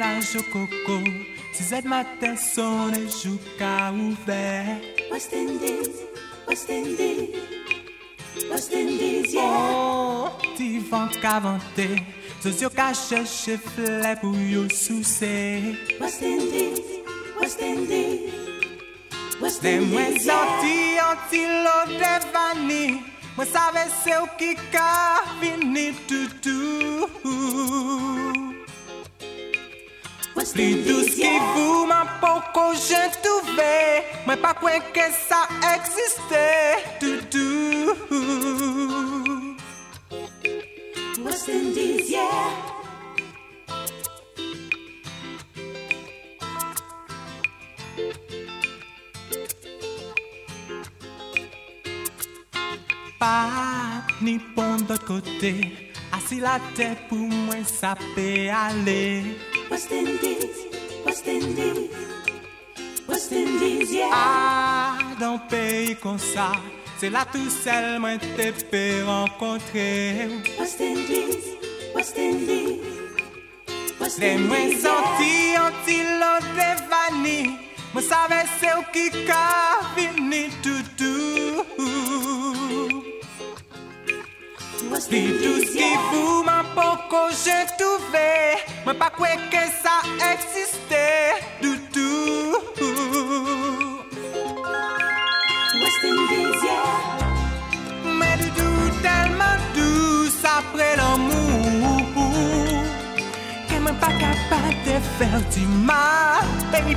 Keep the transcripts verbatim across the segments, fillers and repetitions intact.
décollage au coco. six heures matin sont les jours qu'a ouvert. West Indies, West Indies, West Indies, yeah. Oh, ti vent qu'a vanté. Zozio qu'a cherché fleur pour yo soucer. West Indies, West Indies, West Des moins Indies, yeah. sorti anti-l'eau de vanille. Moi savais c'est où qui qu'a fini tout. Plus douce qui vous m'a poco j'ai trouvé. Moi pas quoi que ça existait tout. West Indies, yeah. Pas ni bon de côté. Assis la tête pour moi ça peut aller. West Indies, West Indies, West Indies, yeah. Ah, dans le pays comme ça, c'est là tout seul moi te peux rencontrer. West Indies, West Indies, West Les moins Indies, yeah. sortis anti-l'eau de vanille. Moi savais c'est où qui qu'a fini tout. West Plus douce Indies, qui yeah. vous m'a poco j'ai trouvé. Moi pas quoi que ça existait tout. West Indies, yeah. Mais du tout tellement douce après l'amour que même pas capable de faire du mal, baby.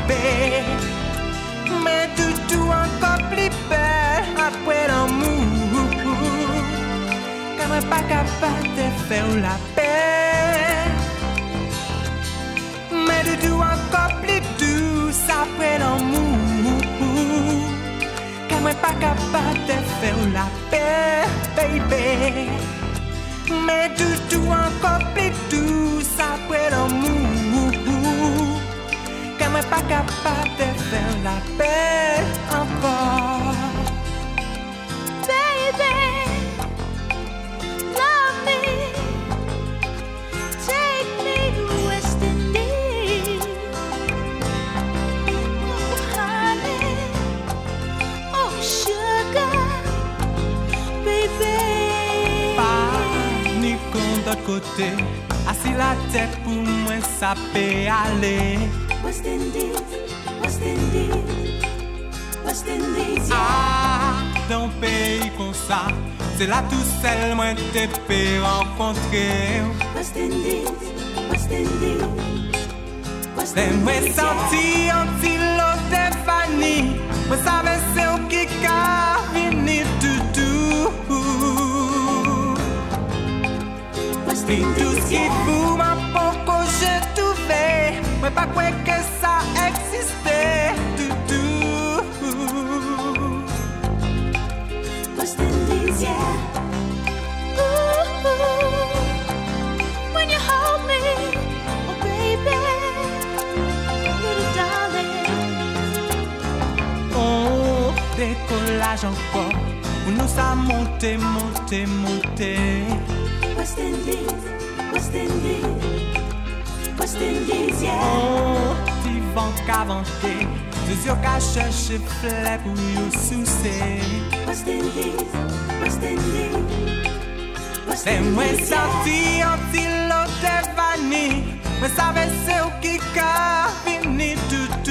Mais du tout encore plus belle après l'amour que même pas capable de faire la paix. Mais du tout encore plus douce après l'amour que moi pas capable de faire la paix, baby. Mais du tout encore plus douce après l'amour que moi pas capable de faire la paix encore. Baby, love me, take me to West Indies. Oh, honey, oh, sugar, baby. Pas ni qu'on d'autre côté, assis la tête pour moi ça peut aller. West Indies, West Indies, West Indies, yeah. Ah, dans le pays comme ça, c'est là tout seul moi te peux rencontrer. West Indies, West Indies, West Les moi Indies, yeah. sorti anti-l'eau de vanille. Moi savais c'est où qui qu'a fini tout. West Plus douce Indies, qui yeah. vous m'a poco j'ai trouvé. Moi pas quoi que ça existait tout. West Indies, yeah. Ooh, when you hold me, oh baby, little darling. Oh, décollage encore. Où nous ça monté, monté, monté. West Indies, West Indies, West Indies, yeah. Oh, ti vent qu'a vanté. Deux yeux qu'a cherché fleur pour you soucer. West Indies, West Indies, West C'est moi Indies, yeah. sorti anti-l'eau de vanille. Mais savais c'est où qui qu'a fini tout.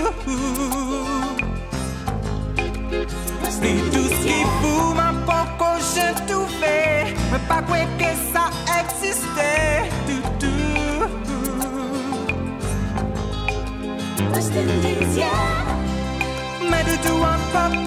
West Plus douce Indies, qui yeah. vous m'a poco j'ai trouvé. Mais pas quoi que ça existait tout. West Indies, yeah. Mais de tout encore